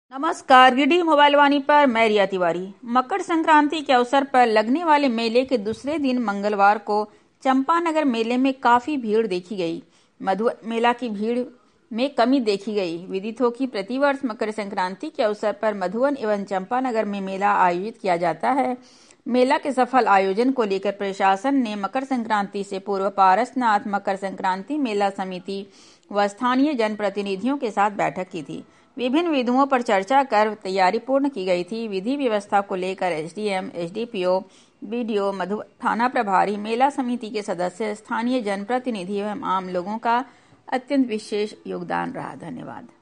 नमस्कार, गिरडी मोबाइल वाणी पर मैं रिया तिवारी। मकर संक्रांति के अवसर पर लगने वाले मेले के दूसरे दिन मंगलवार को चंपानगर मेले में काफी भीड़ देखी गई। मधुवन मेला की भीड़ में कमी देखी गई। विदित हो कि प्रतिवर्ष मकर संक्रांति के अवसर पर मधुवन एवं चंपानगर में मेला आयोजित किया जाता है। मेला के सफल आयोजन को लेकर प्रशासन ने मकर संक्रांति से पूर्व पारसनाथ मकर संक्रांति मेला समिति व स्थानीय जनप्रतिनिधियों के साथ बैठक की थी। विभिन्न बिंदुओं पर चर्चा कर तैयारी पूर्ण की गई थी। विधि व्यवस्था को लेकर एसडीएम, एसडीपीओ, बीडीओ, मधुवन थाना प्रभारी, मेला समिति के सदस्य, स्थानीय जनप्रतिनिधि एवं आम लोगों का अत्यंत विशेष योगदान रहा। धन्यवाद।